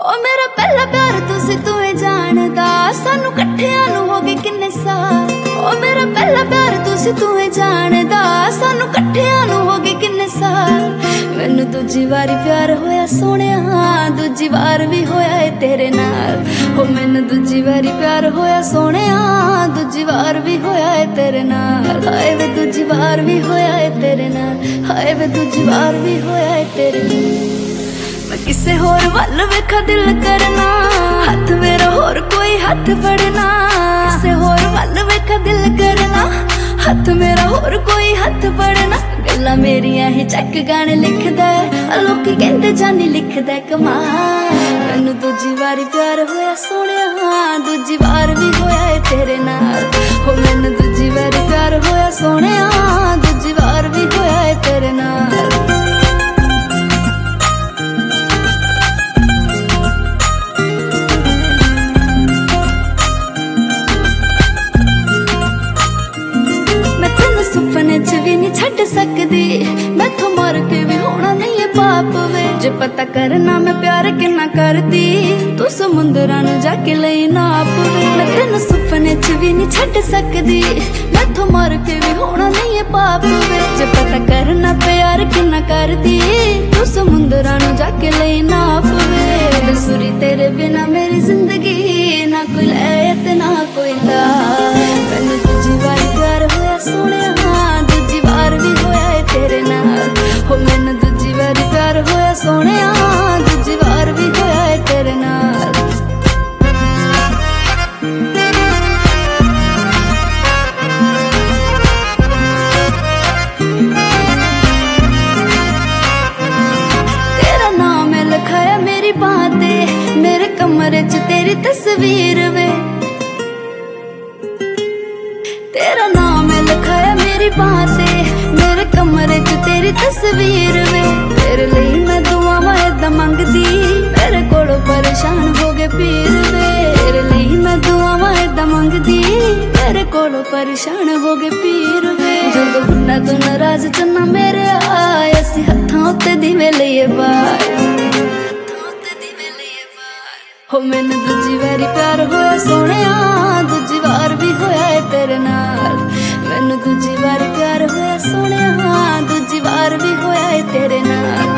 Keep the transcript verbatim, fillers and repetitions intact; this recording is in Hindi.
ओ मेरा पहला प्यार तुसी तुए जानदा, सानू कट्ठियां नू हो गए किन्ने साल। ओ मेरा पहला प्यार तुसी तुए जानदा, सानू कट्ठियां नू हो गए किन्ने साल। मैनू दूजी वारी प्यार होया सोहणिया, दूजी वार भी होया है तेरे नाल। हो मैनू दूजी वारी प्यार होया सोहणिया, दूजी वार भी होया है तेरे नाल। हाय वे दूजी वार भी होया है तेरे नाल, हाय वे दूजी वार भी होया है तेरे नाल। मैं किसे होर वल वेखा दिल करना, हाथ मेरा होर कोई हाथ फड़ना। किसे होर वल वेखा दिल करना, हाथ मेरा होर कोई हाथ फड़ना। गल्लां मेरियां ही चक गाने लिखदा है, लोकी कहंदे जानी लिखदा कमाल। मैनू दूजी वारी प्यार होया सोहणिया, दूजी वार भी होया है तेरे नाल। हो मैनू दूजी वारी प्यार होया सोहणिया, दूजी वार भी होया है तेरे नाल। सुपने च भी नहीं छड़ सकदी, मैथों मर के भी होना नहीं है पाप वे। जे पता करना मैं प्यार किन्ना करदी, तू समुंदरां नू जाके लई नाप वे। मैं तेन सुपने च भी नहीं छड़ सकदी, मैथों मर के भी होना नहीं है पाप वे। जे पता करना प्यार किन्ना करदी, तू समुंदरां नू जाके लई नाप वे। सुरी तेरे बिना मेरी जिंदगी ना कोई लै ते ना कोई दा। मैनू दूजी वारी प्यार होया सोहणिया, दूजी वार भी होया है तेरे नाल। हो मैनू दूजी वारी प्यार होया सोहणिया, दूजी वार भी होया है तेरे नाल। तेरा नाम है लिखाया मेरी बात ते, मेरे कमरे च तेरी तस्वीर वे। तेरा नाम है लिखाया मेरी बातें, मेरे कमरे च तेरी तस्वीर वे। तेरे लिए मैं दुआवां ऐदां मंगदी, मेरे कोलों परेशान हो गए पीर वे। तेरे लिए मैं दुआवां ऐदां मंगदी, मेरे कोलों परेशान हो गए पीर वे। जदों हुन्ना तू नाराज चन्ना मेरे आए, असी हत्थां उत्ते दिवे लईए बार। हो मैनू दूजी वारी प्यार होया सोहणिया, दूजी वार भी होया है तेरे नाल। मैनू दूजी वारी प्यार होया सोहणिया, दूजी वार भी होया है तेरे नाल।